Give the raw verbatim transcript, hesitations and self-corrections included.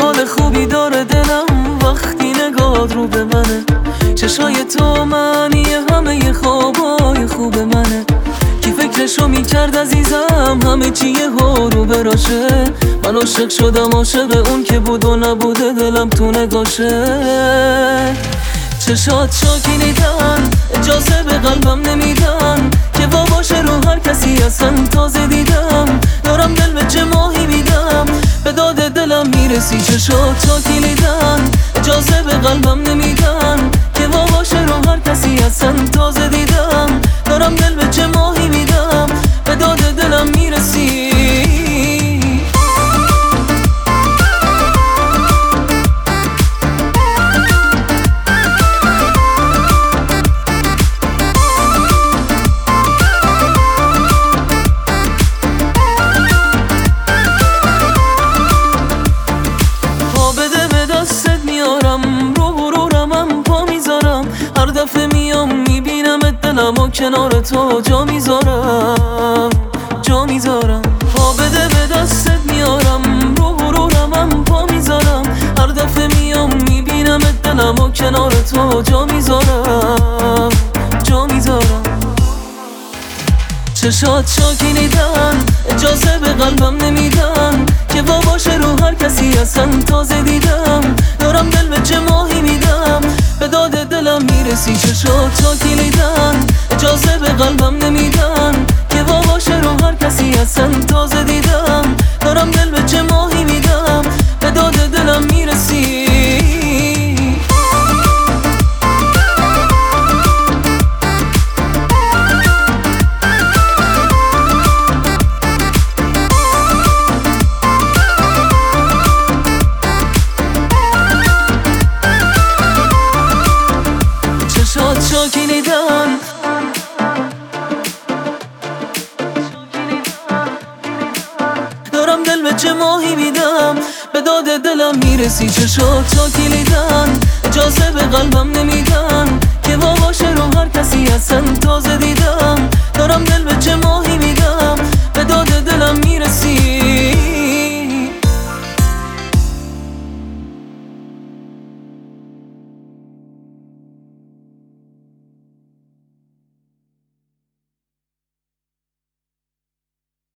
حال خوبی داره دلم وقتی نگاه رو به منه. چشای تو معنی همه خوابای خوب منه. کی فکرشو میکرد عزیزم همه چی یه ها رو براشه. من عاشق شدم عاشق اون که بود و نبوده دلم تو نگاشه. چشات شاکینیدن اجازه به قلبم نمیدن که وا باشه رو هر کسی اصلا تازه دیدم. دارم دل به چه ماهی میدم به داد دلم میرسی. چشات شاکینیدن اجازه به قلبم نمیدن که وا باشه رو هر کسی اصلا تازه دیدم. دارم دل به چه ماهی میدم به داد دلم میرسی. دلمو کنار تو جا میذارم جا میذارم. پا بده به دستت میارم رو غرورم پا میذارم. هر دفعه میام میبینم دلمو کنار تو جا میذارم جا میذارم. چشات شاکینیدن اجازه به قلبم نمیدن که وا باشه رو هر کسی اصلا تازه دیدم. دارم دل به چه ماهی میدم به داد دلم میرسی. چشات شاکینیدن اجازه به قلبم نمیدن که وا باشه رو هر کسی اصلا تازه دیدم. دارم دل به چه ماهی میدم به داد دلم میرسی. شاکینیدن دارم دل به چه ماهی میدم به داد دلم میرسی. چشات شاکینیدن اجازه به قلبم نمیدن که وا باشه رو هر کسی اصلا تازه دیدم. دارم دل به چه ماهی میدم به داد دلم میرسی.